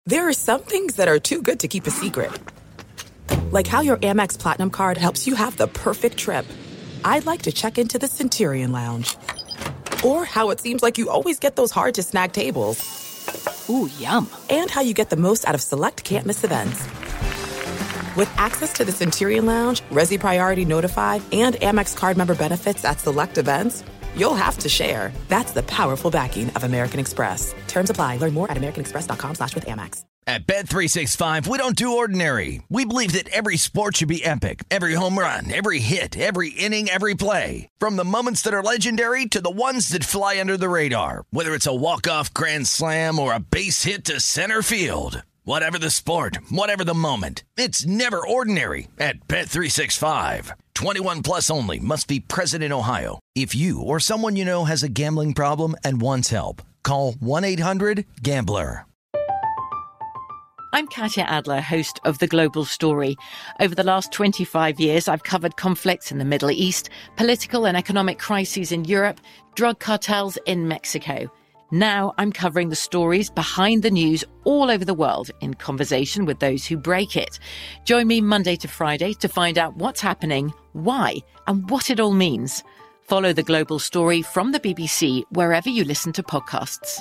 There are some things that are too good to keep a secret. Like how your Amex Platinum card helps you have the perfect trip. I'd like to check into the Centurion Lounge. Or how it seems like you always get those hard-to-snag tables. Ooh, yum. And how you get the most out of select can't-miss events. With access to the Centurion Lounge, Resi Priority Notified, and Amex card member benefits at select events, you'll have to share. That's the powerful backing of American Express. Terms apply. Learn more at americanexpress.com/withAmex. At Bet365, we don't do ordinary. We believe that every sport should be epic. Every home run, every hit, every inning, every play. From the moments that are legendary to the ones that fly under the radar. Whether it's a walk-off grand slam or a base hit to center field. Whatever the sport, whatever the moment, it's never ordinary at Bet365. 21 plus only. Must be present in Ohio. If you or someone you know has a gambling problem and wants help, call 1-800-GAMBLER. I'm Katya Adler, host of The Global Story. Over the last 25 years, I've covered conflicts in the Middle East, political and economic crises in Europe, drug cartels in Mexico. Now I'm covering the stories behind the news all over the world in conversation with those who break it. Join me Monday to Friday to find out what's happening, why, and what it all means. Follow The Global Story from the BBC wherever you listen to podcasts.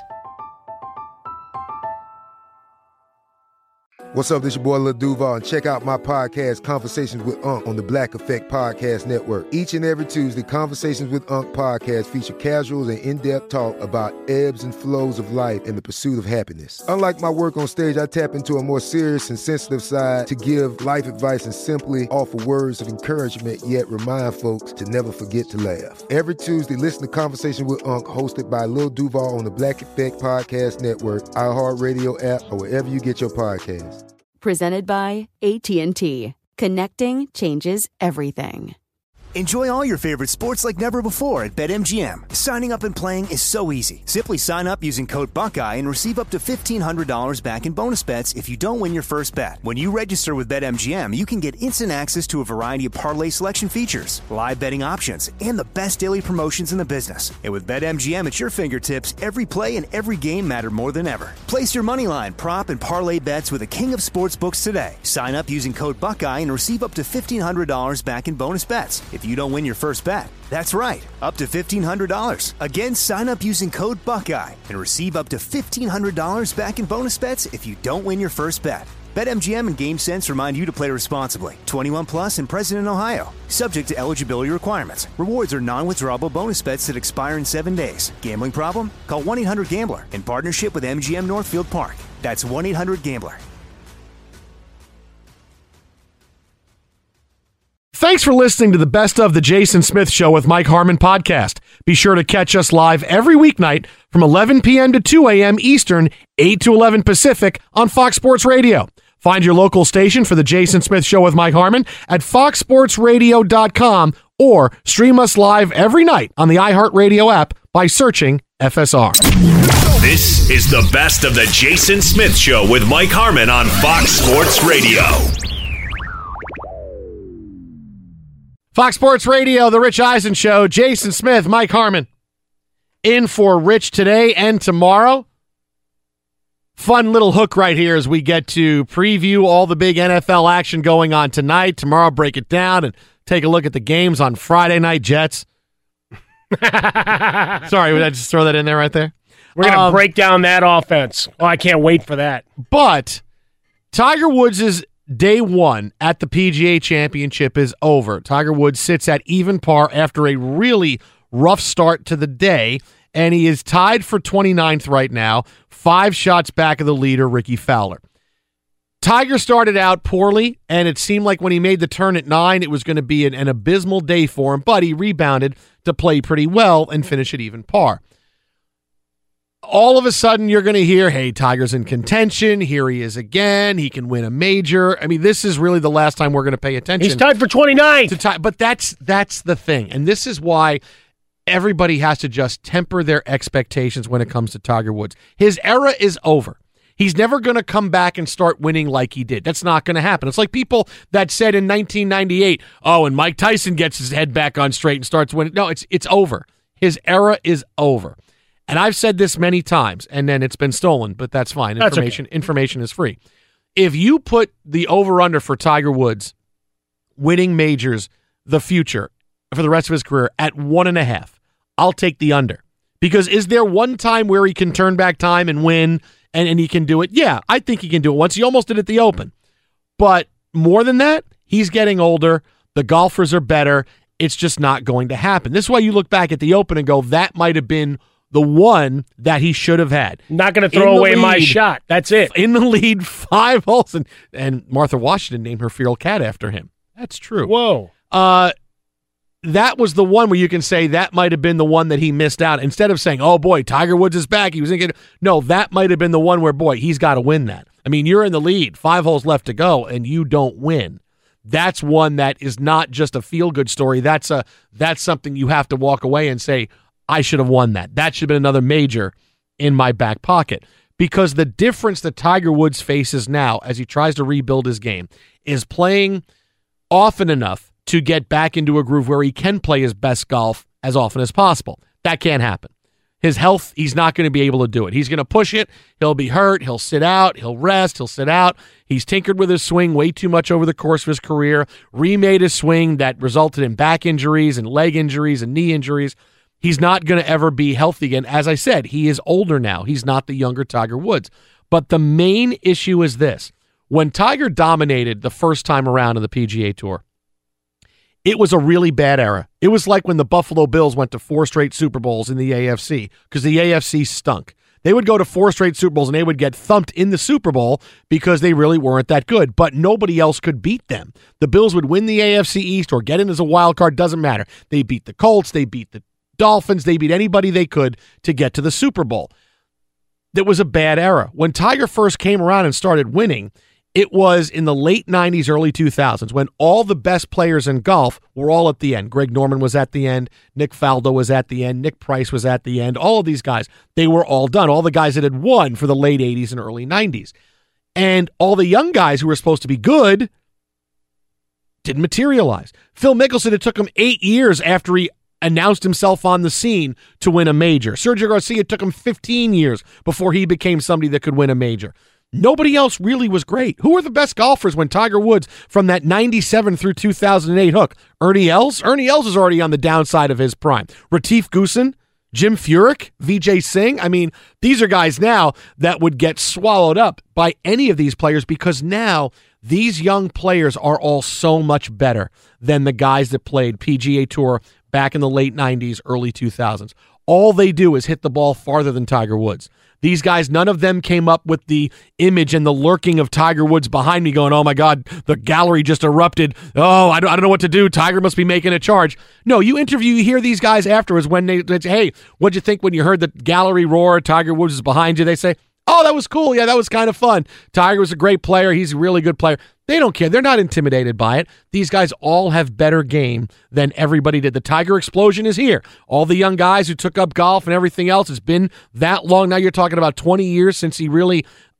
What's up, this your boy Lil Duval, and check out my podcast, Conversations with Unc, on the Black Effect Podcast Network. Each and every Tuesday, Conversations with Unc podcast feature casuals and in-depth talk about ebbs and flows of life and the pursuit of happiness. Unlike my work on stage, I tap into a more serious and sensitive side to give life advice and simply offer words of encouragement, yet remind folks to never forget to laugh. Every Tuesday, listen to Conversations with Unc, hosted by Lil Duval on the Black Effect Podcast Network, iHeartRadio app, or wherever you get your podcasts. Presented by AT&T. Connecting changes everything. Enjoy all your favorite sports like never before at BetMGM. Signing up and playing is so easy. Simply sign up using code Buckeye and receive up to $1,500 back in bonus bets if you don't win your first bet. When you register with BetMGM, you can get instant access to a variety of parlay selection features, live betting options, and the best daily promotions in the business. And with BetMGM at your fingertips, every play and every game matter more than ever. Place your moneyline, prop, and parlay bets with the king of sportsbooks today. Sign up using code Buckeye and receive up to $1,500 back in bonus bets if you don't win your first bet. That's right, up to $1,500. Again, sign up using code Buckeye and receive up to $1,500 back in bonus bets if you don't win your first bet. BetMGM and GameSense remind you to play responsibly. 21 plus and present in Ohio. Subject to eligibility requirements. Rewards are non-withdrawable bonus bets that expire in 7 days. Gambling problem? Call 1-800-GAMBLER in partnership with MGM Northfield Park. That's 1-800-GAMBLER. Thanks for listening to the Best of the Jason Smith Show with Mike Harmon podcast. Be sure to catch us live every weeknight from 11 p.m. to 2 a.m. Eastern, 8 to 11 Pacific on Fox Sports Radio. Find your local station for the Jason Smith Show with Mike Harmon at foxsportsradio.com or stream us live every night on the iHeartRadio app by searching FSR. This is the Best of the Jason Smith Show with Mike Harmon on Fox Sports Radio. Fox Sports Radio, The Rich Eisen Show, Jason Smith, Mike Harmon, in for Rich today and tomorrow. Fun little hook right here as we get to preview all the big NFL action going on tonight. Tomorrow, break it down and take a look at the games on Friday night, Jets. Sorry, would I just throw that in there right there? We're going to break down that offense. Oh, I can't wait for that. But Tiger Woods' day one at the PGA Championship is over. Tiger Woods sits at even par after a really rough start to the day, and he is tied for 29th right now, 5 shots back of the leader, Ricky Fowler. Tiger started out poorly, and it seemed like when he made the turn at 9, it was going to be an abysmal day for him, but he rebounded to play pretty well and finish at even par. All of a sudden, you're going to hear, hey, Tiger's in contention. Here he is again. He can win a major. I mean, this is really the last time we're going to pay attention. He's tied for 29th. But that's the thing. And this is why everybody has to just temper their expectations when it comes to Tiger Woods. His era is over. He's never going to come back and start winning like he did. That's not going to happen. It's like people that said in 1998, oh, and Mike Tyson gets his head back on straight and starts winning. No, it's over. His era is over. And I've said this many times, and then it's been stolen, but that's fine. Information is free. If you put the over-under for Tiger Woods winning majors, the future, for the rest of his career, at 1.5, I'll take the under. Because is there one time where he can turn back time and win and he can do it? Yeah, I think he can do it once. He almost did it at the Open. But more than that, he's getting older. The golfers are better. It's just not going to happen. This is why you look back at the Open and go, that might have been the one that he should have had. Not going to throw away my shot. That's it. In the lead, 5 holes. And Martha Washington named her feral cat after him. That's true. Whoa. That was the one where you can say that might have been the one that he missed out. Instead of saying, oh, boy, Tiger Woods is back. He was thinking, no, that might have been the one where, boy, he's got to win that. I mean, you're in the lead, 5 holes left to go, and you don't win. That's one that is not just a feel-good story. That's something you have to walk away and say, I should have won that. That should have been another major in my back pocket. Because the difference that Tiger Woods faces now as he tries to rebuild his game is playing often enough to get back into a groove where he can play his best golf as often as possible. That can't happen. His health, he's not going to be able to do it. He's going to push it. He'll be hurt. He'll sit out. He'll rest. He'll sit out. He's tinkered with his swing way too much over the course of his career, remade his swing that resulted in back injuries and leg injuries and knee injuries. He's not going to ever be healthy again. As I said, he is older now. He's not the younger Tiger Woods. But the main issue is this. When Tiger dominated the first time around in the PGA Tour, it was a really bad era. It was like when the Buffalo Bills went to 4 straight Super Bowls in the AFC because the AFC stunk. They would go to 4 straight Super Bowls and they would get thumped in the Super Bowl because they really weren't that good, but nobody else could beat them. The Bills would win the AFC East or get in as a wild card, doesn't matter. They beat the Colts, they beat the Dolphins, they beat anybody they could to get to the Super Bowl. That was a bad era. When Tiger first came around and started winning, it was in the late 90s, early 2000s, when all the best players in golf were all at the end. Greg Norman was at the end. Nick Faldo was at the end. Nick Price was at the end. All of these guys, they were all done. All the guys that had won for the late 80s and early 90s. And all the young guys who were supposed to be good didn't materialize. Phil Mickelson, it took him 8 years after he announced himself on the scene to win a major. Sergio Garcia, it took him 15 years before he became somebody that could win a major. Nobody else really was great. Who were the best golfers when Tiger Woods from that 97 through 2008 hook? Ernie Els? Ernie Els is already on the downside of his prime. Retief Goosen? Jim Furyk? Vijay Singh? I mean, these are guys now that would get swallowed up by any of these players because now these young players are all so much better than the guys that played PGA Tour back in the late 90s, early 2000s. All they do is hit the ball farther than Tiger Woods. These guys, none of them came up with the image and the lurking of Tiger Woods behind me going, oh, my God, the gallery just erupted. Oh, I don't know what to do. Tiger must be making a charge. No, you hear these guys afterwards when they say, hey, what'd you think when you heard the gallery roar? Tiger Woods is behind you. They say, oh, that was cool. Yeah, that was kind of fun. Tiger was a great player. He's a really good player. They don't care. They're not intimidated by it. These guys all have better game than everybody did. The Tiger explosion is here. All the young guys who took up golf and everything else, has been that long. Now you're talking about 20 years since he really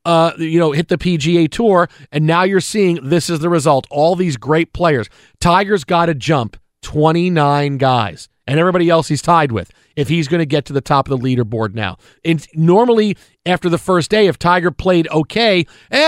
hit the PGA Tour, and now you're seeing this is the result. All these great players. Tiger's got to jump 29 guys, and everybody else he's tied with if he's going to get to the top of the leaderboard now. And normally, after the first day, if Tiger played okay,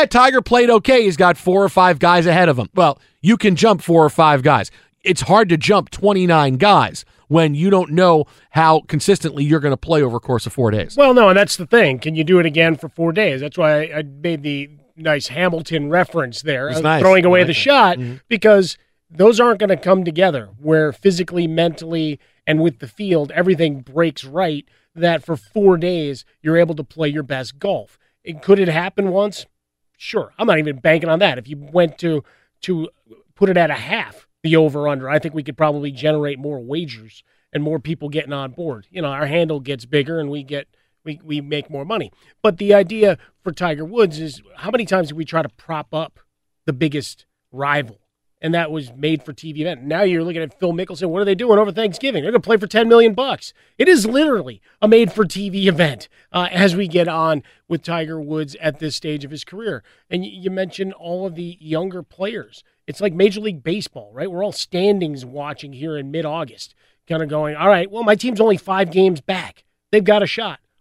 he's got 4 or 5 guys ahead of him. Well, you can jump 4 or 5 guys. It's hard to jump 29 guys when you don't know how consistently you're going to play over a course of 4 days. Well, no, and that's the thing. Can you do it again for 4 days? That's why I made the nice Hamilton reference there, nice. Throwing away the shot, because those aren't going to come together where physically, mentally, and with the field, everything breaks right, that for 4 days you're able to play your best golf. Could it happen once? Sure. I'm not even banking on that. If you went to put it at a half, the over-under, I think we could probably generate more wagers and more people getting on board. You know, our handle gets bigger and we make more money. But the idea for Tiger Woods is, how many times do we try to prop up the biggest rival? And that was made for TV event. Now you're looking at Phil Mickelson. What are they doing over Thanksgiving? They're going to play for $10 million. It is literally a made-for-TV event as we get on with Tiger Woods at this stage of his career. And you mentioned all of the younger players. It's like Major League Baseball, right? We're all standings watching here in mid-August, kind of going, all right, well, my team's only 5 games back. They've got a shot.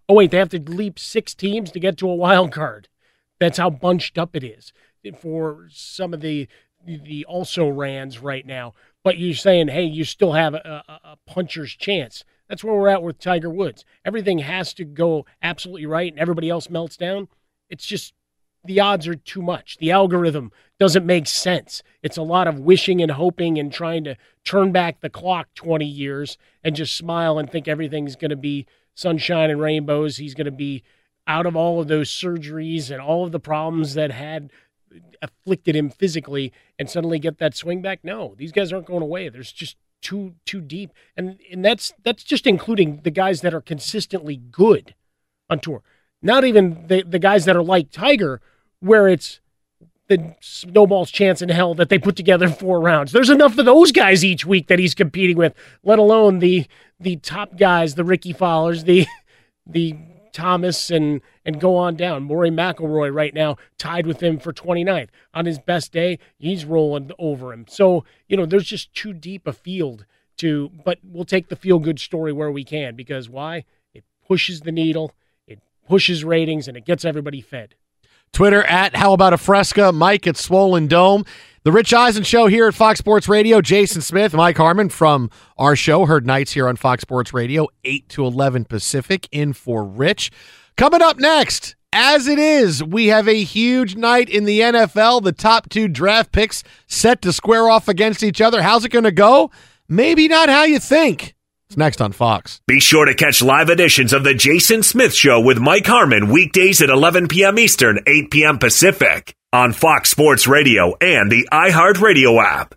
Oh, wait, they have to leap 6 teams to get to a wild card. That's how bunched up it is for some of the also-rans right now. But you're saying, hey, you still have a puncher's chance. That's where we're at with Tiger Woods. Everything has to go absolutely right and everybody else melts down. It's just the odds are too much. The algorithm doesn't make sense. It's a lot of wishing and hoping and trying to turn back the clock 20 years and just smile and think everything's going to be sunshine and rainbows. He's going to be out of all of those surgeries and all of the problems that had afflicted him physically and suddenly get that swing back. No, these guys aren't going away. There's just too deep. And that's just including the guys that are consistently good on tour. Not even the guys that are like Tiger, where it's the snowball's chance in hell that they put together 4 rounds. There's enough of those guys each week that he's competing with, let alone the top guys, the Ricky Fowlers, the Thomas, and go on down. Rory McIlroy right now tied with him for 29th. On his best day, he's rolling over him. So, there's just too deep a field but we'll take the feel-good story where we can, because why? It pushes the needle, it pushes ratings, and it gets everybody fed. Twitter at How About a Fresca, Mike at Swollen Dome. The Rich Eisen Show here at Fox Sports Radio. Jason Smith, Mike Harmon from our show, heard nights here on Fox Sports Radio, 8 to 11 Pacific, in for Rich. Coming up next, as it is, we have a huge night in the NFL. The top 2 draft picks set to square off against each other. How's it going to go? Maybe not how you think. It's next on Fox. Be sure to catch live editions of The Jason Smith Show with Mike Harmon weekdays at 11 p.m. Eastern, 8 p.m. Pacific on Fox Sports Radio and the iHeartRadio app.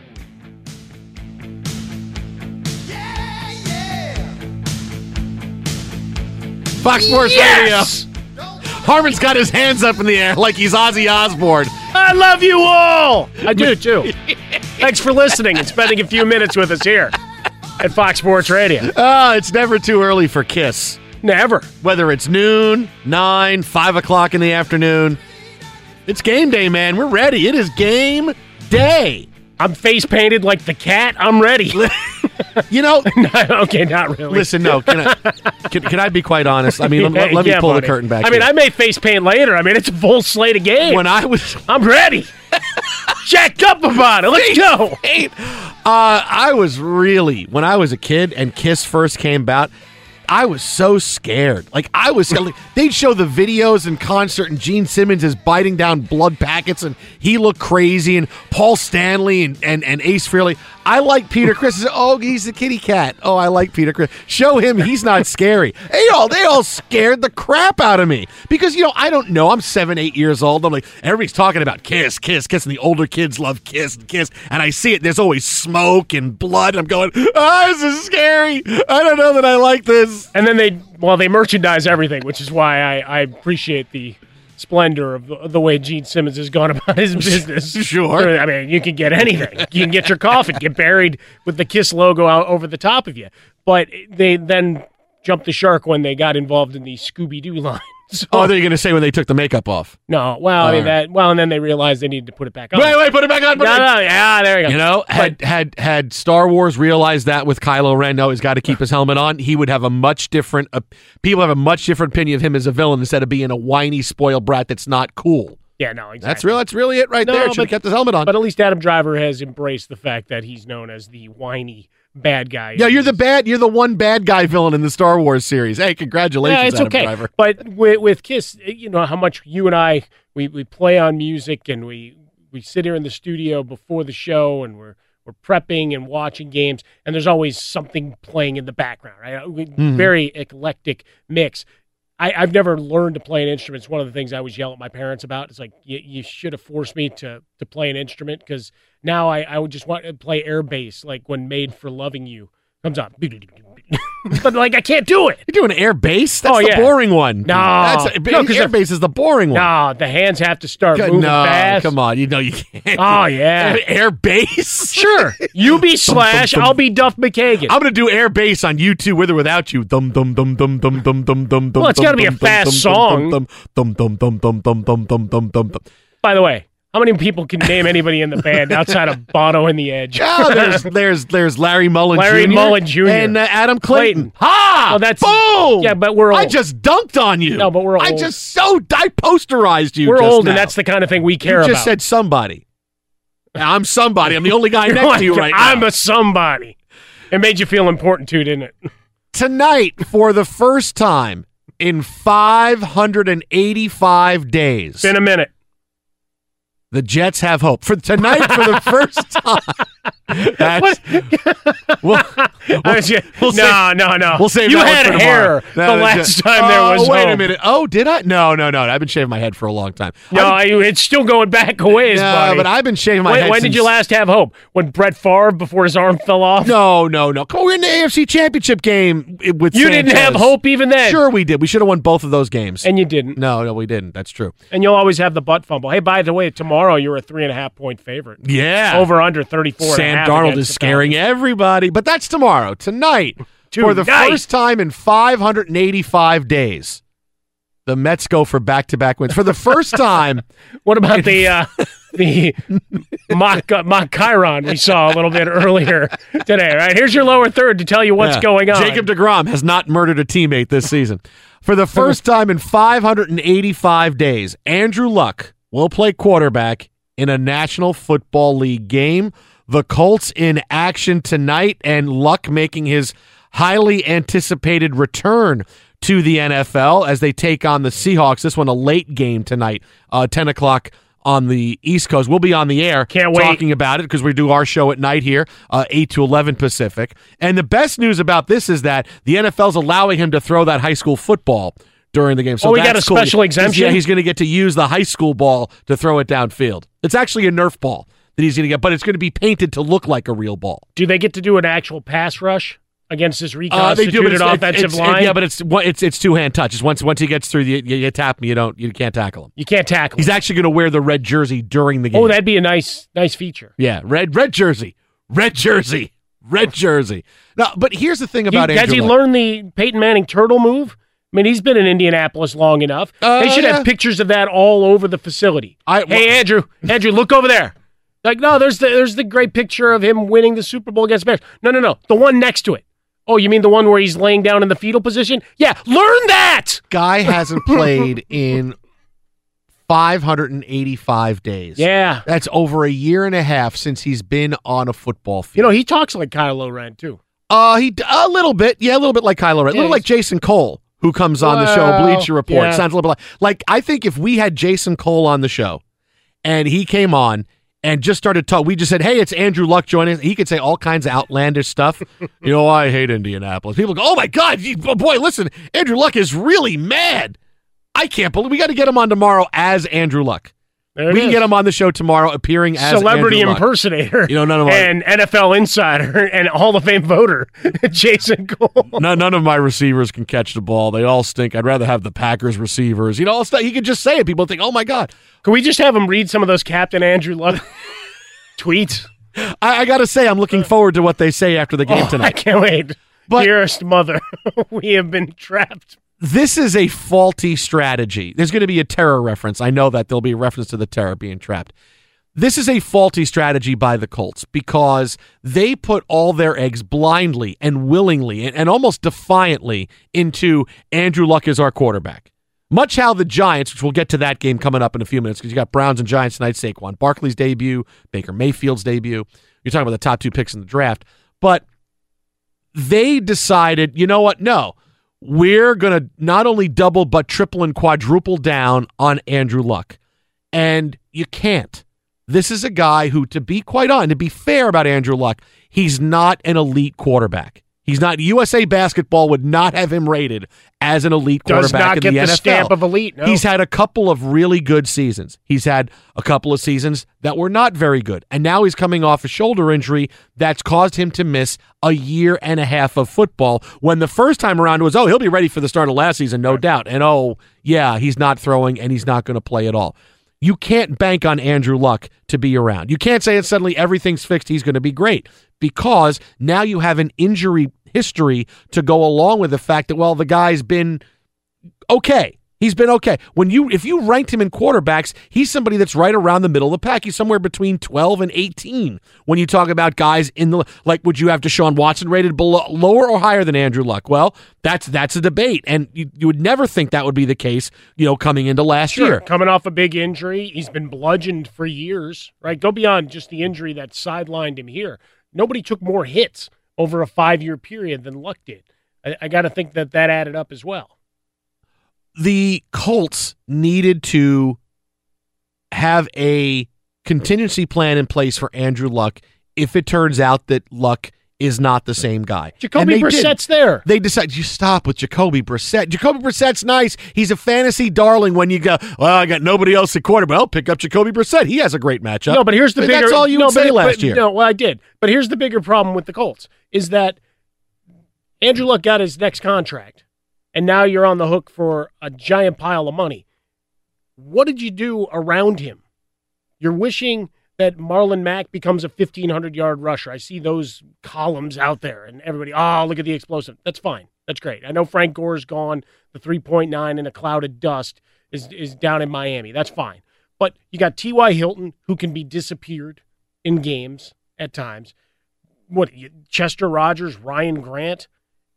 Fox Sports Radio. Harmon's got his hands up in the air like he's Ozzy Osbourne. I love you all. I do, too. Thanks for listening and spending a few minutes with us here at Fox Sports Radio. It's never too early for Kiss. Never. Whether it's noon, 9, 5 o'clock in the afternoon, it's game day, man. We're ready. It is game day. I'm face painted like the cat. I'm ready. Okay, not really. Listen, no. Can I be quite honest? I mean, let me pull the curtain back. I may face paint later. I mean, it's a full slate of games. I'm ready. Jacked up about it. Let's go. I was really, when I was a kid and Kiss first came about, I was so scared. They'd show the videos in concert, and Gene Simmons is biting down blood packets, and he looked crazy, and Paul Stanley and Ace Frehley. I like Peter Criss. Oh, he's the kitty cat. Oh, I like Peter Criss. Show him he's not scary. They all scared the crap out of me because, I don't know. I'm 7, 8 years old. I'm like, everybody's talking about Kiss, Kiss, Kiss, and the older kids love Kiss and Kiss, and I see it. There's always smoke and blood. And I'm going, this is scary. I don't know that I like this. And then they merchandise everything, which is why I appreciate the splendor of the way Gene Simmons has gone about his business. Sure. I mean, you can get anything. You can get your coffin, get buried with the Kiss logo out over the top of you. But they then jumped the shark when they got involved in the Scooby-Doo line. So, they're going to say when they took the makeup off. No, and then they realized they needed to put it back on. Wait, put it back on. There you go. Had Star Wars realized that with Kylo Ren, he's got to keep his helmet on, he would have a much different, people have a much different opinion of him as a villain instead of being a whiny, spoiled brat that's not cool. Yeah, no, exactly. That's really it right there. Should have kept his helmet on. But at least Adam Driver has embraced the fact that he's known as the whiny bad guy. Yeah, you're the one bad guy villain in the Star Wars series. Hey, congratulations, Adam Driver. But with Kiss, how much you and I, we play on music and we sit here in the studio before the show and we're prepping and watching games, and there's always something playing in the background, right? Very eclectic mix. I've never learned to play an instrument. It's one of the things I always yell at my parents about. It's like, you should have forced me to play an instrument, because now I would just want to play air bass, like when Made for Loving You comes on. But, I can't do it. You're doing air bass? That's the boring one. Air bass is the boring one. No, the hands have to start moving fast. Come on. You can't. Oh, yeah. Air bass? Sure. You be Slash, I'll be Duff McKagan. I'm going to do air bass on U2 with or without you. Dum dum dum dum dum dum dum dum. Well, it's got to be a fast song. Dum dum dum dum dum dum dum dum. By the way, How many people can name anybody in the band outside of Bono and the Edge? There's Larry Mullen Jr. And Adam Clayton. Ha! Well, that's boom. Yeah, but we're old. I just dunked on you. No, but we're old. I posterized you. We're just old, now. and that's the kind of thing we care about. You just said somebody. I'm somebody. I'm the only guy next to you right now. I'm a somebody. It made you feel important too, didn't it? Tonight, for the first time in 585 days. It's been a minute. The Jets have hope. For tonight, for the first time. We'll save you that had one for hair tomorrow. the last time there was wait hope. a minute. Oh, did I? No. I've been shaving my head for a long time. No, it's still going back a ways, buddy. But I've been shaving my head When did you last have hope? When Brett Favre, before his arm fell off? No. Come on, we're in the AFC Championship game with You Sanchez. didn't have hope even then. Sure we did. We should have won both of those games. And you didn't. No, we didn't. That's true. And you'll always have the butt fumble. Hey, by the way, tomorrow you're a 3.5-point favorite. Yeah. Over under 34. Sam Darnold is scaring everybody. But that's tomorrow. Tonight, for the first time in 585 days, the Mets go for back-to-back wins. For the first time. What about the mock Chiron we saw a little bit earlier today, right? Here's your lower third to tell you what's going on. Jacob deGrom has not murdered a teammate this season. For the first time in 585 days, Andrew Luck will play quarterback in a National Football League game. The Colts in action tonight, and Luck making his highly anticipated return to the NFL as they take on the Seahawks. This one a late game tonight, 10 o'clock on the East Coast. We'll be on the air talking about it because we do our show at night here, 8 to 11 Pacific. And the best news about this is that the NFL's allowing him to throw that high school football during the game. So we got a special exemption? He's going to get to use the high school ball to throw it downfield. It's actually a Nerf ball that he's going to get, but it's going to be painted to look like a real ball. Do they get to do an actual pass rush against this reconstituted offensive line? Yeah, but it's two-hand touch. Once he gets through, you tap him. You can't tackle him. You can't tackle him. He's actually going to wear the red jersey during the game. Oh, that'd be a nice feature. Yeah, red jersey. Now, but here's the thing about Andrew Has he Luck. learned the Peyton Manning turtle move? I mean, he's been in Indianapolis long enough. They should have pictures of that all over the facility. Hey, Andrew, look over there. Like, no, there's the great picture of him winning the Super Bowl against Bears. No, the one next to it. Oh, you mean the one where he's laying down in the fetal position? Yeah, learn that! Guy hasn't played in 585 days. Yeah. That's over a year and a half since he's been on a football field. You know, he talks like Kylo Ren, too. A little bit. Yeah, a little bit like Kylo Ren. A little like Jason Cole, who comes on the show, Bleacher Report. Yeah. Sounds a little bit like I think if we had Jason Cole on the show and he came on and just started talking, we just said, hey, it's Andrew Luck joining us. He could say all kinds of outlandish stuff. I hate Indianapolis. People go, oh, my God, boy, listen, Andrew Luck is really mad. I can't believe we got to get him on tomorrow as Andrew Luck. We can get him on the show tomorrow appearing as celebrity Andrew Luck. impersonator. None of and NFL insider and Hall of Fame voter, Jason Cole. None of my receivers can catch the ball. They all stink. I'd rather have the Packers receivers. All stuff. He could just say it. People think, oh, my God. Can we just have him read some of those Captain Andrew Luck tweets? I got to say, I'm looking forward to what they say after the game tonight. I can't wait. But, dearest mother, we have been trapped. This is a faulty strategy. There's going to be a terror reference. I know that there'll be a reference to the terror being trapped. This is a faulty strategy by the Colts because they put all their eggs blindly and willingly and almost defiantly into Andrew Luck as our quarterback. Much how the Giants, which we'll get to that game coming up in a few minutes because you got Browns and Giants tonight, Saquon Barkley's debut, Baker Mayfield's debut. You're talking about the top two picks in the draft. But they decided, you know what? No. We're going to not only double but triple and quadruple down on Andrew Luck. And you can't. This is a guy who, to be quite honest, to be fair about Andrew Luck, he's not an elite quarterback. He's not. USA Basketball would not have him rated as an elite quarterback in the NFL. Does not get the stamp of elite, no. He's had a couple of really good seasons. He's had a couple of seasons that were not very good. And now he's coming off a shoulder injury that's caused him to miss a year and a half of football when the first time around it was, he'll be ready for the start of last season, no doubt. And, he's not throwing and he's not going to play at all. You can't bank on Andrew Luck to be around. You can't say that suddenly everything's fixed, he's going to be great, because now you have an injury history to go along with the fact that, the guy's been okay. He's been okay. If you ranked him in quarterbacks, he's somebody that's right around the middle of the pack. He's somewhere between 12 and 18 when you talk about guys in the like. Would you have Deshaun Watson rated lower or higher than Andrew Luck? Well, that's a debate, and you would never think that would be the case. Coming into last year, coming off a big injury, he's been bludgeoned for years. Right, go beyond just the injury that sidelined him here. Nobody took more hits over a 5-year period than Luck did. I got to think that added up as well. The Colts needed to have a contingency plan in place for Andrew Luck if it turns out that Luck is not the same guy. Jacoby Brissett's there. They decided, you stop with Jacoby Brissett. Jacoby Brissett's nice. He's a fantasy darling when you go, well, I got nobody else at quarterback. I'll pick up Jacoby Brissett. He has a great matchup. No, but here's the bigger... That's all you would say last year. No, well, I did. But here's the bigger problem with the Colts is that Andrew Luck got his next contract. And now you're on the hook for a giant pile of money. What did you do around him? You're wishing that Marlon Mack becomes a 1,500-yard rusher. I see those columns out there, and everybody, look at the explosive. That's fine. That's great. I know Frank Gore's gone. The 3.9 in a cloud of dust is down in Miami. That's fine. But you got T.Y. Hilton, who can be disappeared in games at times. Chester Rogers, Ryan Grant.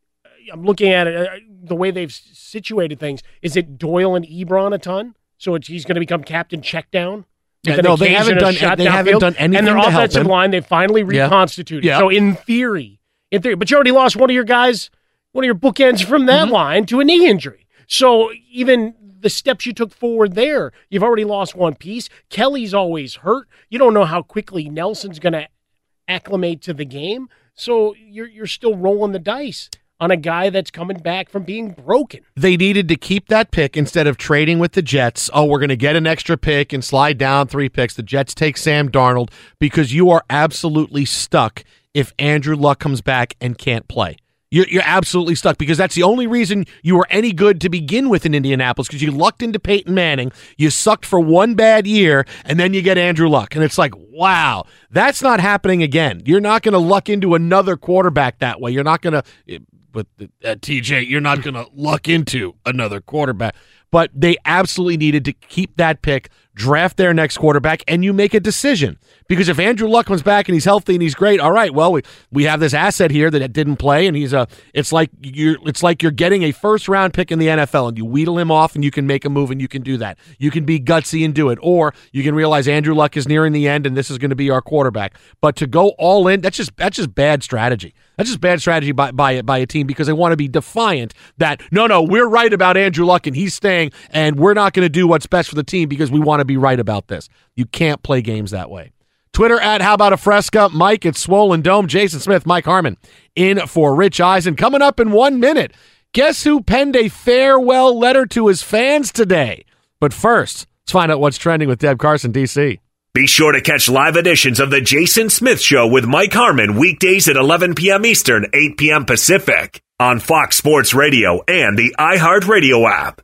I'm looking at it, the way they've situated things. Is it Doyle and Ebron a ton? So he's going to become captain checkdown? Yeah, no, they haven't done anything. And their to offensive help him. line, they finally reconstituted. Yeah. So in theory, but you already lost one of your guys, one of your bookends from that line to a knee injury. So even the steps you took forward there, you've already lost one piece. Kelly's always hurt. You don't know how quickly Nelson's going to acclimate to the game. So you're still rolling the dice on a guy that's coming back from being broken. They needed to keep that pick instead of trading with the Jets. Oh, we're going to get an extra pick and slide down 3 picks. The Jets take Sam Darnold because you are absolutely stuck if Andrew Luck comes back and can't play. You're absolutely stuck because that's the only reason you were any good to begin with in Indianapolis, because you lucked into Peyton Manning, you sucked for one bad year, and then you get Andrew Luck. And it's like, wow, that's not happening again. You're not going to luck into another quarterback that way. You're not going to... But TJ, you're not going to luck into another quarterback. But they absolutely needed to keep that pick, draft their next quarterback, and you make a decision. Because if Andrew Luck comes back and he's healthy and he's great, all right, well, we have this asset here that didn't play, and it's like you're getting a first-round pick in the NFL, and you wheedle him off, and you can make a move, and you can do that. You can be gutsy and do it. Or you can realize Andrew Luck is nearing the end, and this is going to be our quarterback. But to go all in, that's just bad strategy. That's just bad strategy by a team, because they want to be defiant that, no, we're right about Andrew Luck, and he's staying, and we're not going to do what's best for the team because we want to be right about this. You can't play games that way. Twitter at How About a Fresca, Mike at Swollen Dome, Jason Smith, Mike Harmon in for Rich Eisen. Coming up in 1 minute, guess who penned a farewell letter to his fans today? But first, let's find out what's trending with Deb Carson, D.C. Be sure to catch live editions of The Jason Smith Show with Mike Harmon weekdays at 11 p.m. Eastern, 8 p.m. Pacific on Fox Sports Radio and the iHeartRadio app.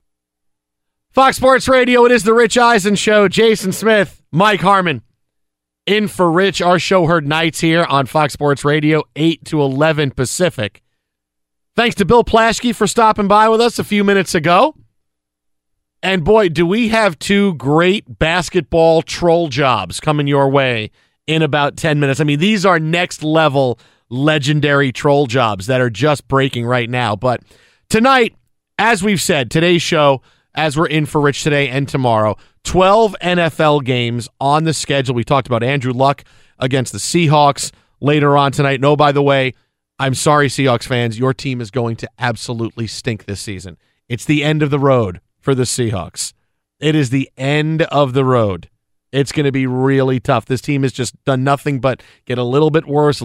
Fox Sports Radio, it is the Rich Eisen Show. Jason Smith, Mike Harmon in for Rich. Our show heard nights here on Fox Sports Radio, 8 to 11 Pacific. Thanks to Bill Plaschke for stopping by with us a few minutes ago. And boy, do we have 2 great basketball troll jobs coming your way in about 10 minutes. I mean, these are next level legendary troll jobs that are just breaking right now. But tonight, as we've said, today's show, as we're in for Rich today and tomorrow, 12 NFL games on the schedule. We talked about Andrew Luck against the Seahawks later on tonight. No, by the way, I'm sorry, Seahawks fans, your team is going to absolutely stink this season. It's the end of the road for the Seahawks. It is the end of the road. It's going to be really tough. This team has just done nothing but get a little bit worse,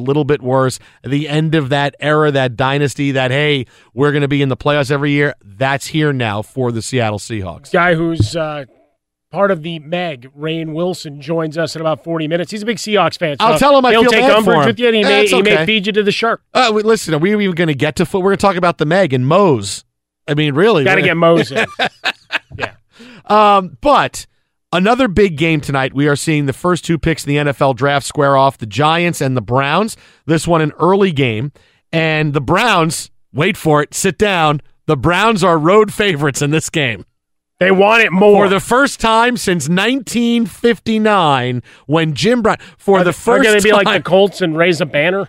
The end of that era, that dynasty, that, hey, we're going to be in the playoffs every year, that's here now for the Seattle Seahawks. Guy who's part of the Meg, Rainn Wilson, joins us in about 40 minutes. He's a big Seahawks fan. So I'll tell him I feel bad for him. He'll take umbrage with you, and he may feed you to the shark. Listen, are we even going to get to foot? We're going to talk about the Meg and Mose. I mean, really. Got to get Mose in. Yeah. But another big game tonight. We are seeing the first 2 picks in the NFL draft square off, the Giants and the Browns. This one an early game. And the Browns, wait for it, sit down. The Browns are road favorites in this game. They want it more. For the first time since 1959, when Jim Brown, Are they going to be like the Colts and raise a banner?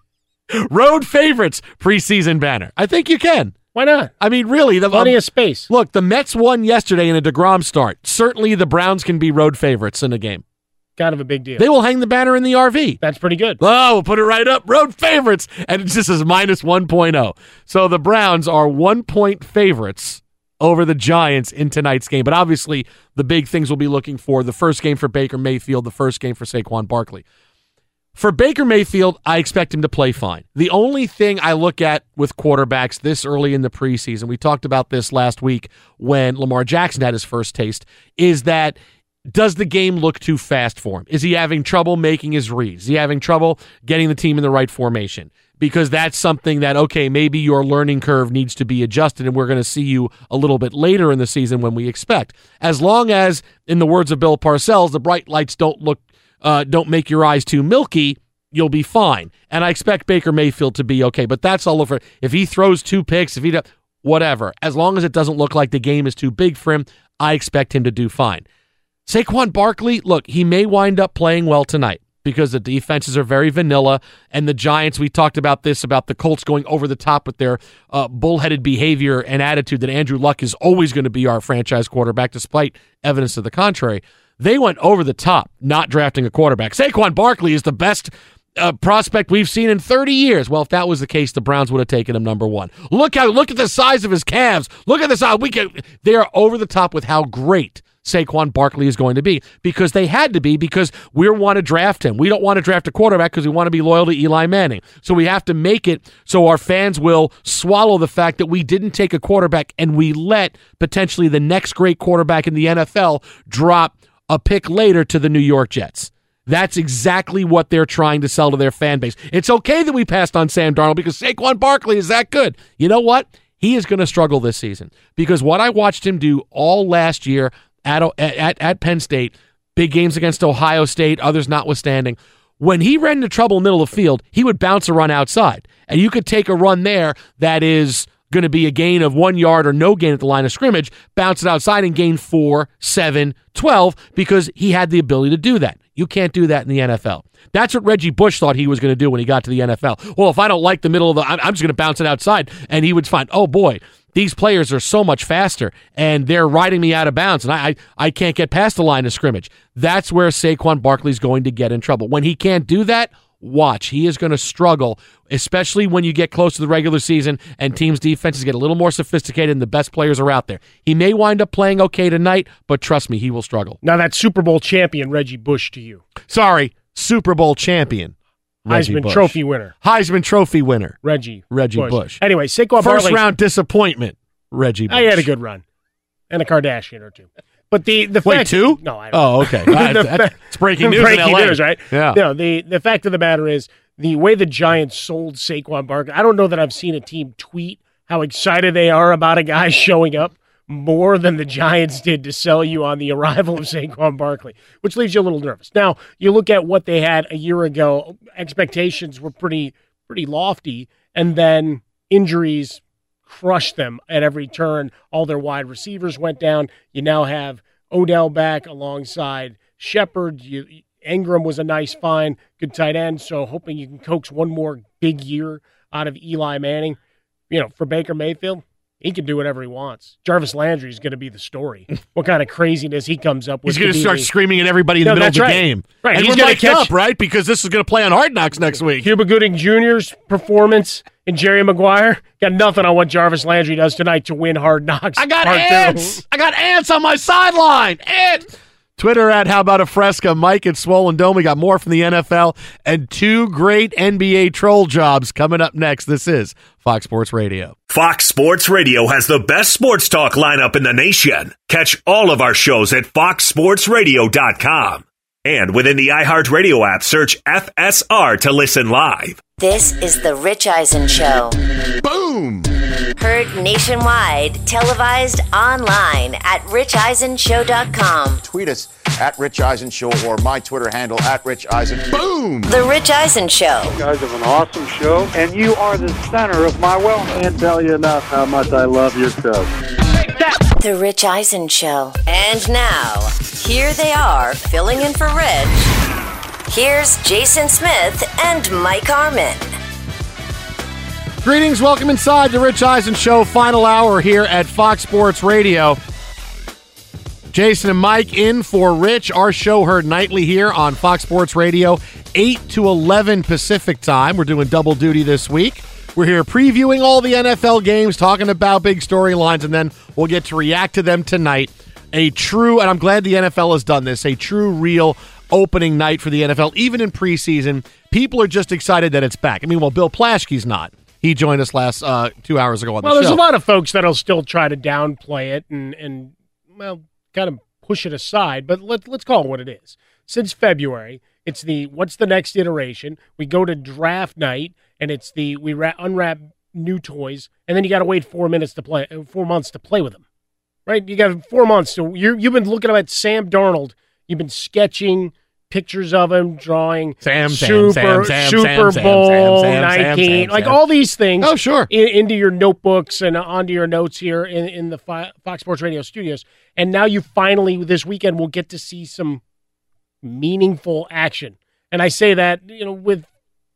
road favorites preseason banner. I think you can. Why not? I mean, really. Plenty of space. Look, the Mets won yesterday in a DeGrom start. Certainly the Browns can be road favorites in a game. Kind of a big deal. They will hang the banner in the RV. That's pretty good. Oh, we'll put it right up. Road favorites. And it just says minus 1.0. So the Browns are 1-point favorites over the Giants in tonight's game. But obviously, the big things we'll be looking for, the first game for Baker Mayfield, the first game for Saquon Barkley. For Baker Mayfield, I expect him to play fine. The only thing I look at with quarterbacks this early in the preseason, we talked about this last week when Lamar Jackson had his first taste, is that does the game look too fast for him? Is he having trouble making his reads? Is he having trouble getting the team in the right formation? Because that's something that, okay, maybe your learning curve needs to be adjusted, and we're going to see you a little bit later in the season when we expect. As long as, in the words of Bill Parcells, the bright lights don't make your eyes too milky, you'll be fine. And I expect Baker Mayfield to be okay, but that's all over. If he throws 2 picks, whatever. As long as it doesn't look like the game is too big for him, I expect him to do fine. Saquon Barkley, look, he may wind up playing well tonight because the defenses are very vanilla, and the Giants, we talked about this, about the Colts going over the top with their bullheaded behavior and attitude that Andrew Luck is always going to be our franchise quarterback, despite evidence to the contrary. They went over the top not drafting a quarterback. Saquon Barkley is the best prospect we've seen in 30 years. Well, if that was the case, the Browns would have taken him number 1. Look at the size of his calves. Look at the size. They are over the top with how great Saquon Barkley is going to be, because they had to be, because we want to draft him. We don't want to draft a quarterback because we want to be loyal to Eli Manning. So we have to make it so our fans will swallow the fact that we didn't take a quarterback and we let potentially the next great quarterback in the NFL drop a pick later to the New York Jets. That's exactly what they're trying to sell to their fan base. It's okay that we passed on Sam Darnold because Saquon Barkley is that good. You know what? He is going to struggle this season, because what I watched him do all last year at Penn State, big games against Ohio State, others notwithstanding, when he ran into trouble in the middle of the field, he would bounce a run outside. And you could take a run there that is going to be a gain of 1 yard or no gain at the line of scrimmage, bounce it outside and gain 4, 7, 12, because he had the ability to do that. You can't do that in the NFL. That's what Reggie Bush thought he was going to do when he got to the NFL. Well, if I don't like the middle of I'm just going to bounce it outside. And he would find, oh boy, these players are so much faster, and they're riding me out of bounds, and I can't get past the line of scrimmage. That's where Saquon Barkley's going to get in trouble. When he can't do that, watch. He is going to struggle, especially when you get close to the regular season and teams' defenses get a little more sophisticated and the best players are out there. He may wind up playing okay tonight, but trust me, he will struggle. Now that's Super Bowl champion Reggie Bush to you. Sorry, Super Bowl champion Heisman Trophy winner. Heisman Trophy winner. Reggie Bush. Anyway, Saquon Barkley. First round disappointment, Reggie Bush. He had a good run. And a Kardashian or two. But the fact... Wait, 2? No, I don't know. Oh, okay. It's breaking news in LA. Breaking news, right? Yeah. No, the fact of the matter is, the way the Giants sold Saquon Barkley, I don't know that I've seen a team tweet how excited they are about a guy showing up more than the Giants did to sell you on the arrival of Saquon Barkley, which leaves you a little nervous. Now, you look at what they had a year ago, expectations were pretty lofty, and then injuries crushed them at every turn. All their wide receivers went down. You now have Odell back alongside Shepard. Ingram was a nice find, good tight end, so hoping you can coax one more big year out of Eli Manning. For Baker Mayfield, he can do whatever he wants. Jarvis Landry is going to be the story. What kind of craziness he comes up with. He's going to start screaming at everybody in the middle of the game. Right. And He's going to catch up, right? Because this is going to play on Hard Knocks next week. Cuba Gooding Jr.'s performance and Jerry Maguire got nothing on what Jarvis Landry does tonight to win Hard Knocks. I got ants. I got ants on my sideline. Ants. Twitter at How About a Fresca, Mike at Swollen Dome. We got more from the NFL and 2 great NBA troll jobs coming up next. This is Fox Sports Radio. Fox Sports Radio has the best sports talk lineup in the nation. Catch all of our shows at foxsportsradio.com. And within the iHeartRadio app, search FSR to listen live. This is The Rich Eisen Show. Boom! Heard nationwide, televised online at richeisenshow.com. Tweet us at Rich Eisen Show or my Twitter handle at Rich Eisen. Boom! The Rich Eisen Show. You guys have an awesome show, and you are the center of my wellness. Can't tell you enough how much I love your show. The Rich Eisen Show. And now, here they are, filling in for Rich. Here's Jason Smith and Mike Harmon. Greetings, welcome inside the Rich Eisen Show, final hour here at Fox Sports Radio. Jason and Mike in for Rich. Our show heard nightly here on Fox Sports Radio, 8 to 11 Pacific time. We're doing double duty this week. We're here previewing all the NFL games, talking about big storylines, and then we'll get to react to them tonight. A true, and I'm glad the NFL has done this, a true, real opening night for the NFL, even in preseason. People are just excited that it's back. I mean, well, Bill Plaschke's not. He joined us last 2 hours ago on the show. Well, there's a lot of folks that'll still try to downplay it and kind of push it aside, but let's call it what it is. Since February, it's the what's the next iteration? We go to draft night, and it's the we unwrap new toys, and then you got to wait 4 months to play with them, right? You got 4 months. So you've been looking at Sam Darnold. You've been sketching pictures of him, drawing Super Bowl 19, like all these things. Oh, sure. Into your notebooks and onto your notes here in the Fox Sports Radio studios. And now you finally, this weekend, will get to see some meaningful action. And I say that, with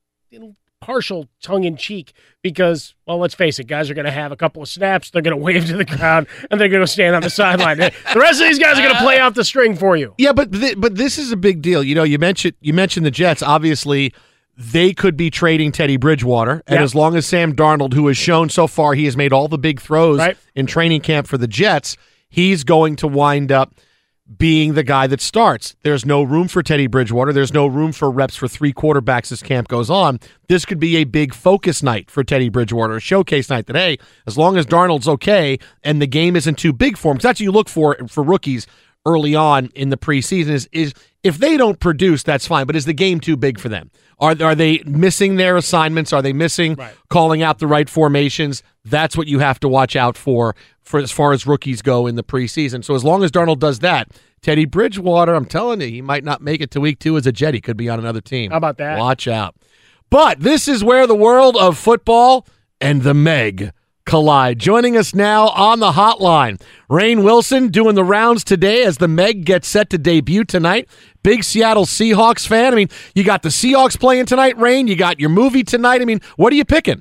partial tongue-in-cheek because, well, let's face it, guys are going to have a couple of snaps, they're going to wave to the crowd, and they're going to stand on the sideline. The rest of these guys are going to play out the string for you. Yeah, but this is a big deal. You mentioned the Jets. Obviously, they could be trading Teddy Bridgewater, and as long as Sam Darnold, who has shown so far he has made all the big throws in training camp for the Jets, he's going to wind up being the guy that starts. There's no room for Teddy Bridgewater. There's no room for reps for three quarterbacks as camp goes on. This could be a big focus night for Teddy Bridgewater, a showcase night that, hey, as long as Darnold's okay and the game isn't too big for him, because that's what you look for rookies early on in the preseason is if they don't produce, that's fine, but is the game too big for them? Are they missing their assignments? Are they missing calling out the right formations? That's what you have to watch out for as far as rookies go in the preseason. So as long as Darnold does that, Teddy Bridgewater, I'm telling you, he might not make it to week 2 as a Jet. He could be on another team. How about that? Watch out. But this is where the world of football and the Meg collide. Joining us now on the hotline, Rainn Wilson doing the rounds today as the Meg gets set to debut tonight. Big Seattle Seahawks fan. I mean, you got the Seahawks playing tonight, Rainn. You got your movie tonight. I mean, what are you picking?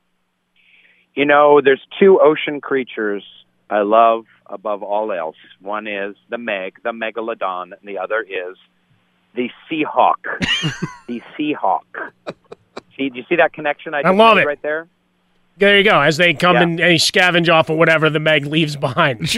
There's two ocean creatures I love above all else. One is the Meg, the Megalodon, and the other is the Seahawk. The Seahawk. See, do you see that connection I love made it right there? There you go. As they come and they scavenge off of whatever the Meg leaves behind.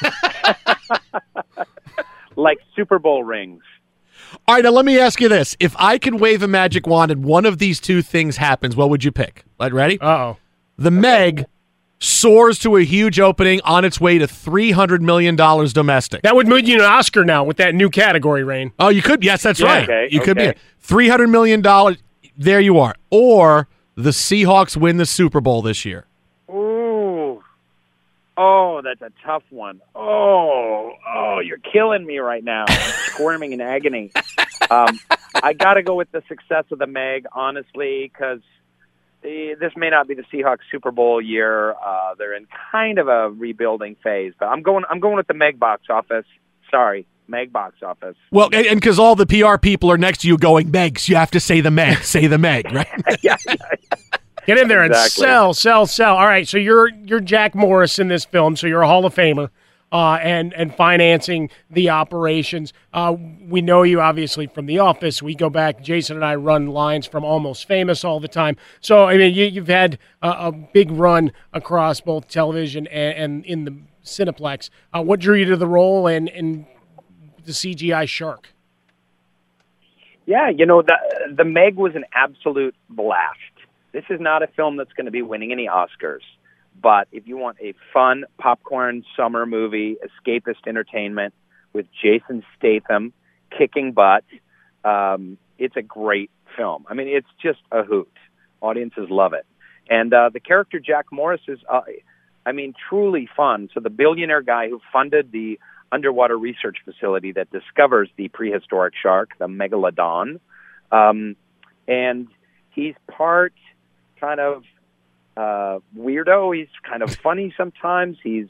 Like Super Bowl rings. All right, now let me ask you this. If I could wave a magic wand and one of these two things happens, what would you pick? Ready? Uh-oh. The Meg soars to a huge opening on its way to $300 million domestic. That would move you an Oscar now with that new category, Rainn. Oh, you could? Yes, that's right. Okay, you could be. $300 million. There you are. Or the Seahawks win the Super Bowl this year. Ooh. Oh, that's a tough one. Oh, you're killing me right now. Squirming in agony. I got to go with the success of the Meg, honestly, because this may not be the Seahawks Super Bowl year. They're in kind of a rebuilding phase, but I'm going with the Meg box office. Sorry, Meg box office. Well, and because all the PR people are next to you going, Megs, you have to say the Meg, say the Meg, right? yeah. Get in there and sell. All right, so you're Jack Morris in this film, so you're a Hall of Famer. And financing the operations. We know you obviously from The Office. We go back. Jason and I run lines from Almost Famous all the time. So I mean, you've had a big run across both television and in the Cineplex. What drew you to the role and the CGI shark? Yeah, the Meg was an absolute blast. This is not a film that's going to be winning any Oscars. But if you want a fun popcorn summer movie, escapist entertainment with Jason Statham kicking butt, it's a great film. I mean, it's just a hoot. Audiences love it. And the character Jack Morris is, truly fun. So the billionaire guy who funded the underwater research facility that discovers the prehistoric shark, the Megalodon, and he's part kind of weirdo. He's kind of funny sometimes. He's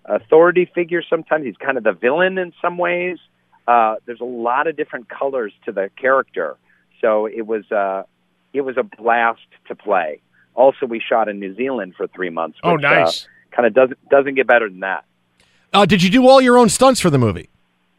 authority figure sometimes. He's kind of the villain in some ways. There's a lot of different colors to the character. So it was a blast to play. Also, we shot in New Zealand for 3 months. Which, nice. Kind of doesn't get better than that. Did you do all your own stunts for the movie?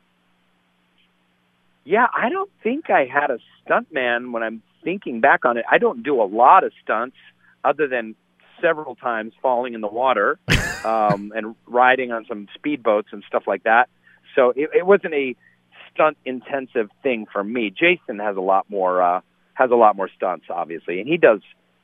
Yeah, I don't think I had a stuntman when I'm thinking back on it. I don't do a lot of stunts other than several times falling in the water and riding on some speedboats and stuff like that. So it wasn't a stunt-intensive thing for me. Jason has a lot more stunts, obviously, and he does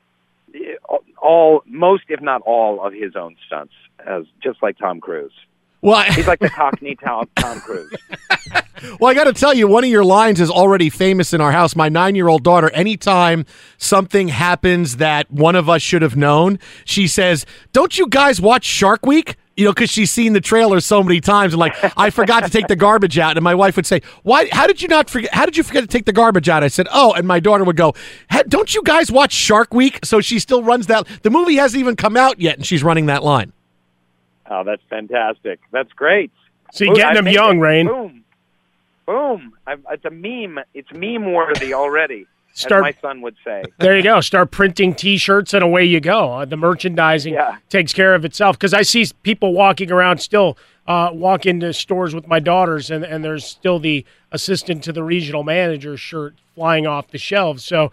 most, if not all, of his own stunts, just like Tom Cruise. Well, he's like the Cockney Tom Cruise. Well, I got to tell you, one of your lines is already famous in our house. My 9-year-old daughter, anytime something happens that one of us should have known, she says, "Don't you guys watch Shark Week?" You know, because she's seen the trailer so many times, and like, I forgot to take the garbage out, and my wife would say, "Why? How did you not forget? How did you forget to take the garbage out?" I said, "Oh," and my daughter would go, "Don't you guys watch Shark Week?" So she still runs that. The movie hasn't even come out yet, and she's running that line. Oh, that's fantastic! That's great. See, getting them young, Rain. Boom! It's a meme. It's meme worthy already. As my son would say. There you go. Start printing T-shirts and away you go. The merchandising takes care of itself. Because I see people walking around still, walk into stores with my daughters, and there's still the assistant to the regional manager shirt flying off the shelves. So,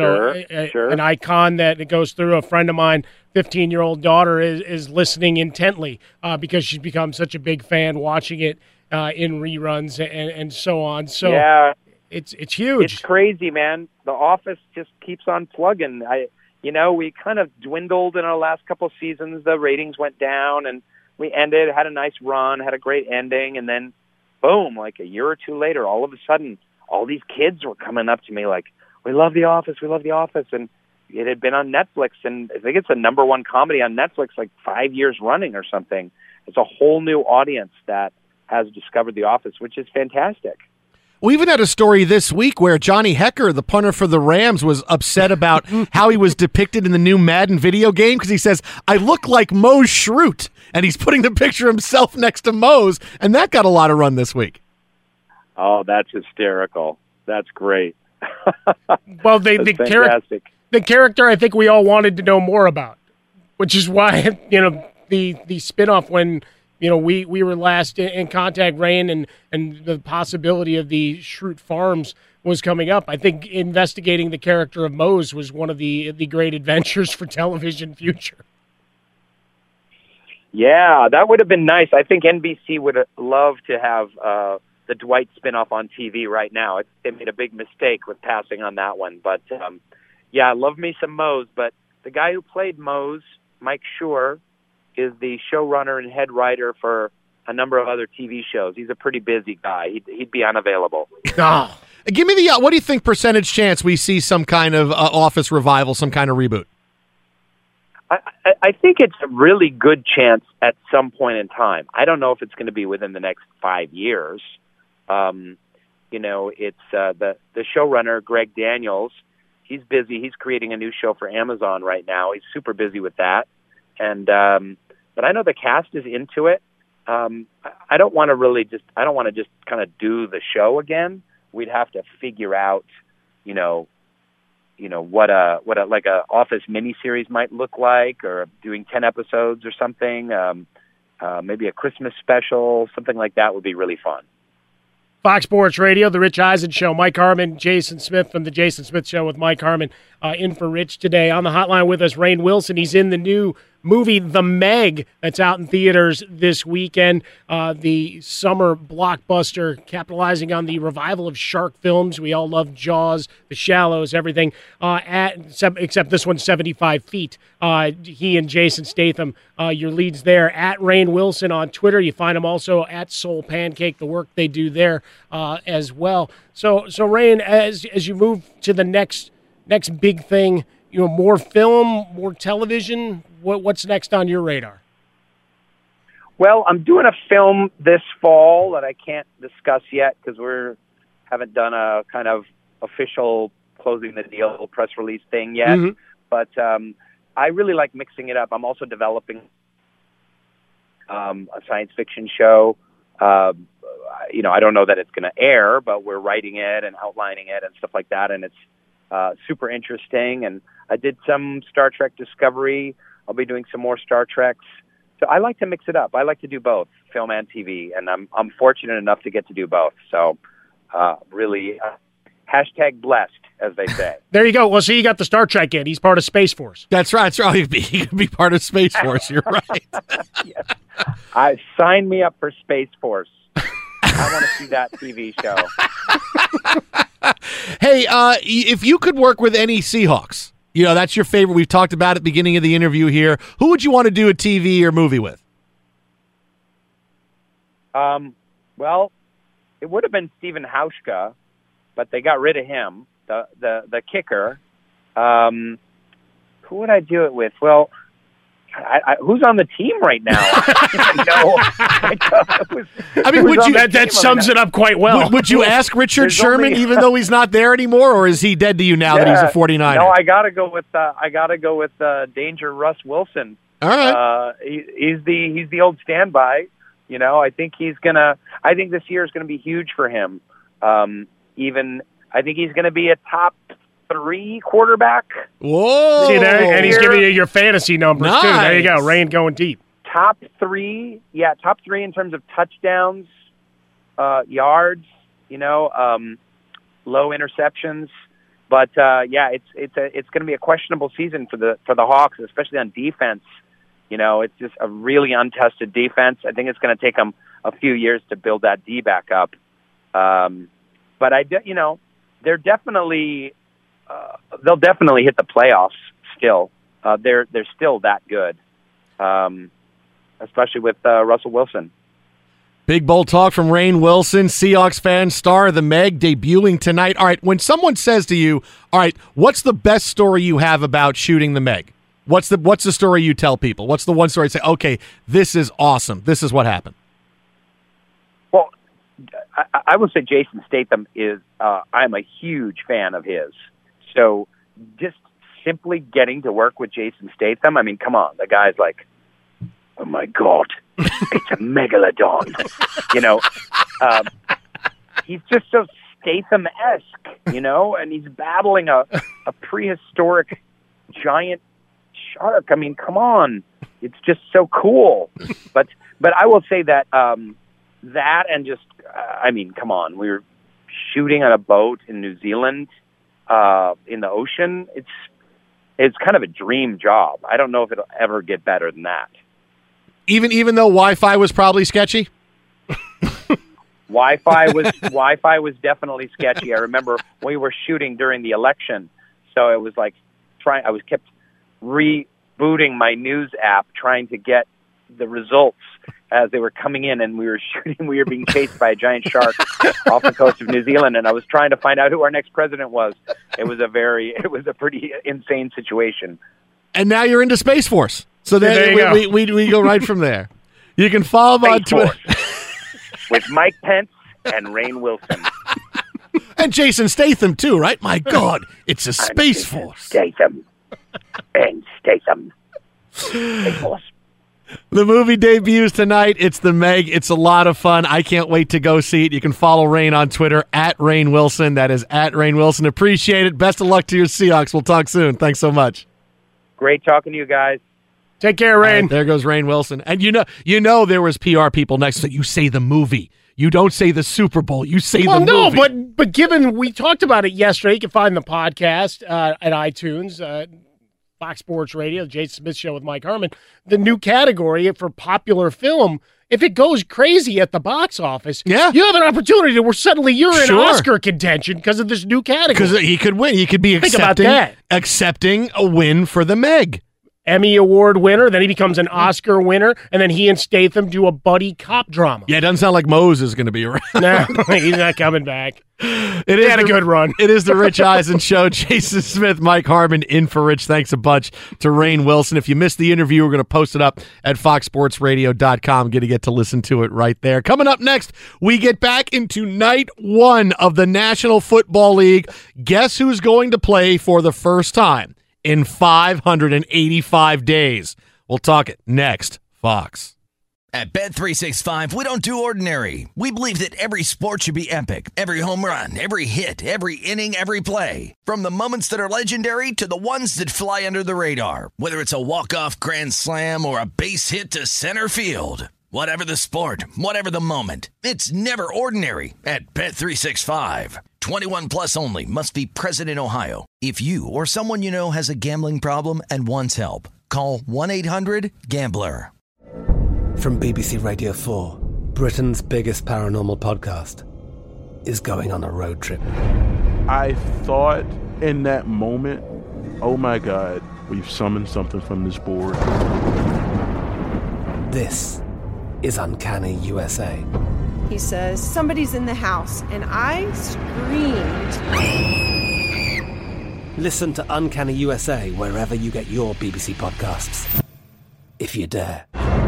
an icon that goes through. A friend of mine, 15-year-old daughter, is listening intently because she's become such a big fan, watching it in reruns and so on. So yeah. It's huge. It's crazy, man. The Office just keeps on plugging. We kind of dwindled in our last couple of seasons. The ratings went down, and we had a nice run, had a great ending, and then, boom, like a year or two later, all of a sudden, all these kids were coming up to me like, "We love The Office, we love The Office," and it had been on Netflix, and I think it's the number one comedy on Netflix, like 5 years running or something. It's a whole new audience that has discovered The Office, which is fantastic. We even had a story this week where Johnny Hecker, the punter for the Rams, was upset about how he was depicted in the new Madden video game because he says, "I look like Mose Schrute," and he's putting the picture of himself next to Mose, and that got a lot of run this week. Oh, that's hysterical. That's great. Well, the character I think we all wanted to know more about, which is why, the spinoff when we were last in contact, Rain, and the possibility of the Schrute Farms was coming up. I think investigating the character of Mose was one of the great adventures for television future. Yeah, that would have been nice. I think NBC would have loved to have the Dwight spinoff on TV right now. They made a big mistake with passing on that one. But, I love me some Mose. But the guy who played Mose, Mike Schur, is the showrunner and head writer for a number of other TV shows. He's a pretty busy guy. He'd be unavailable. Oh. Give me what do you think percentage chance we see some kind of Office revival, some kind of reboot? I think it's a really good chance at some point in time. I don't know if it's going to be within the next 5 years. It's the showrunner, Greg Daniels. He's busy. He's creating a new show for Amazon right now. He's super busy with that. And but I know the cast is into it. I don't want to just kind of do the show again. We'd have to figure out, what a like a Office miniseries might look like, or doing 10 episodes or something. Maybe a Christmas special, something like that would be really fun. Fox Sports Radio, The Rich Eisen Show. Mike Harmon, Jason Smith from The Jason Smith Show with Mike Harmon in for Rich today. On the hotline with us, Rainn Wilson. He's in the new movie The Meg that's out in theaters this weekend. The summer blockbuster capitalizing on the revival of shark films. We all love Jaws, The Shallows, everything, except this one's 75 feet. He and Jason Statham, your leads there. At Rainn Wilson on Twitter. You find him also at Soul Pancake, the work they do there as well. So Rainn, as you move to the next big thing, more film, more television, what's next on your radar? Well, I'm doing a film this fall that I can't discuss yet because we haven't done a kind of official closing the deal press release thing yet. Mm-hmm. But I really like mixing it up. I'm also developing a science fiction show. I don't know that it's going to air, but we're writing it and outlining it and stuff like that, and it's super interesting. And I did some Star Trek Discovery. I'll be doing some more Star Treks. So I like to mix it up. I like to do both, film and TV, and I'm fortunate enough to get to do both. So really, hashtag blessed, as they say. There you go. Well, see, you got the Star Trek in. He's part of Space Force. That's right. He could be part of Space Force. You're right. Yes. Sign me up for Space Force. I want to see that TV show. Hey, if you could work with any Seahawks, that's your favorite. We've talked about it at the beginning of the interview here. Who would you want to do a TV or movie with? Well, it would have been Stephen Hauschka, but they got rid of him, the kicker. Who would I do it with? Well, who's on the team right now? That sums it up quite well. Would you ask Richard Sherman, even though he's not there anymore, or is he dead to you now that he's a 49er? No, I gotta go with Danger Russ Wilson. All right, he's the old standby. I think I think this year is gonna be huge for him. I think he's gonna be a top 3 quarterback. Whoa! See there, and he's giving you your fantasy numbers too. There you go, Rain going deep. Top 3 in terms of touchdowns, yards. Low interceptions, but it's going to be a questionable season for the Hawks, especially on defense. It's just a really untested defense. I think it's going to take them a few years to build that D back up. But they're definitely. They'll definitely hit the playoffs still. They're still that good, especially with Russell Wilson. Big bold talk from Rainn Wilson, Seahawks fan, star of the Meg, debuting tonight. All right, when someone says to you, all right, what's the best story you have about shooting the Meg? What's the story you tell people? What's the one story you say, okay, this is awesome. This is what happened. Well, I would say Jason Statham is, I'm a huge fan of his. So just simply getting to work with Jason Statham, I mean, come on. The guy's like, oh, my God, it's a megalodon. He's just so Statham-esque, and he's battling a prehistoric giant shark. I mean, come on. It's just so cool. But I will say that that and just, come on. We were shooting on a boat in New Zealand. In the ocean, it's kind of a dream job. I don't know if it'll ever get better than that. Even though Wi-Fi was probably sketchy? Wi-Fi was definitely sketchy. I remember we were shooting during the election, so it was like I was kept rebooting my news app trying to get the results as they were coming in, and we were shooting. We were being chased by a giant shark off the coast of New Zealand, and I was trying to find out who our next president was. It was a pretty insane situation. And now you're into Space Force, so then we go right from there. You can follow him on Twitter with Mike Pence and Rainn Wilson and Jason Statham too, right? My God, it's a Space Force. Statham and Statham. Space Force. The movie debuts tonight. It's the Meg. It's a lot of fun. I can't wait to go see it. You can follow Rainn on Twitter at Rainn Wilson. That is at Rainn Wilson. Appreciate it. Best of luck to your Seahawks. We'll talk soon. Thanks so much. Great talking to you guys. Take care, Rainn. There goes Rainn Wilson. And you know there was PR people next to it. You say the movie. You don't say the Super Bowl. You say the movie. No, but given we talked about it yesterday, you can find the podcast at iTunes. Fox Sports Radio, the Jason Smith Show with Mike Harmon, the new category for popular film. If it goes crazy at the box office, you have an opportunity where suddenly you're in Oscar contention because of this new category. Because he could win. He could be accepting a win for the Meg. Emmy Award winner, then he becomes an Oscar winner, and then he and Statham do a buddy cop drama. Yeah, it doesn't sound like Mose is going to be around. No, he's not coming back. He had a good run. It is the Rich Eisen Show. Jason Smith, Mike Harmon, in for Rich. Thanks a bunch to Rainn Wilson. If you missed the interview, we're going to post it up at foxsportsradio.com. Going to get to listen to it right there. Coming up next, we get back into night 1 of the National Football League. Guess who's going to play for the first time in 585 days? We'll talk it next. Fox. At Bet365, we don't do ordinary. We believe that every sport should be epic. Every home run, every hit, every inning, every play. From the moments that are legendary to the ones that fly under the radar. Whether it's a walk-off grand slam or a base hit to center field. Whatever the sport, whatever the moment. It's never ordinary at Bet365. 21 plus only. Must be present in Ohio. If you or someone you know has a gambling problem and wants help, call 1-800-GAMBLER. From BBC Radio 4, Britain's biggest paranormal podcast is going on a road trip. I thought in that moment, oh my God, we've summoned something from this board. This is Uncanny USA. He says, somebody's in the house, and I screamed. Listen to Uncanny USA wherever you get your BBC podcasts, if you dare.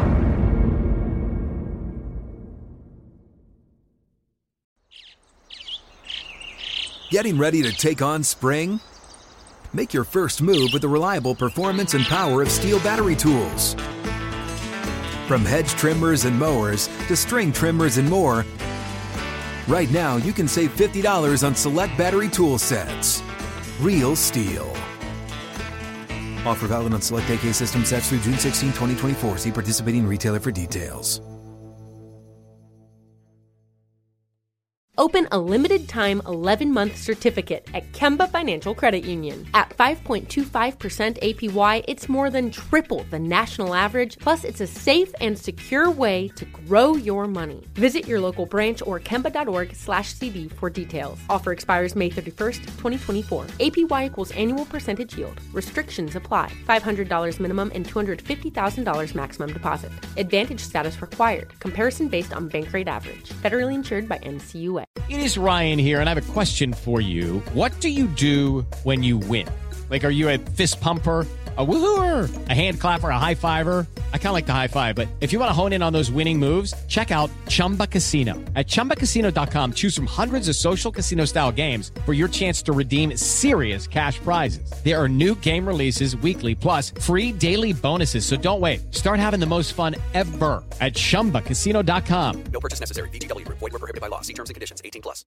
Getting ready to take on spring? Make your first move with the reliable performance and power of Steel battery tools. From hedge trimmers and mowers to string trimmers and more, right now you can save $50 on select battery tool sets. Real Steel. Offer valid on select AK system sets through June 16, 2024. See participating retailer for details. Open a limited-time 11-month certificate at Kemba Financial Credit Union. At 5.25% APY, it's more than triple the national average, plus it's a safe and secure way to grow your money. Visit your local branch or kemba.org/CD for details. Offer expires May 31st, 2024. APY equals annual percentage yield. Restrictions apply. $500 minimum and $250,000 maximum deposit. Advantage status required. Comparison based on bank rate average. Federally insured by NCUA. It is Ryan here, and I have a question for you. What do you do when you win? Like, are you a fist pumper, a woo-hooer, a hand clapper, a high fiver? I kind of like the high five, but if you want to hone in on those winning moves, check out Chumba Casino. At ChumbaCasino.com, choose from hundreds of social casino-style games for your chance to redeem serious cash prizes. There are new game releases weekly, plus free daily bonuses, so don't wait. Start having the most fun ever at ChumbaCasino.com. No purchase necessary. VGW Group. Void where prohibited by law. See terms and conditions. 18 plus.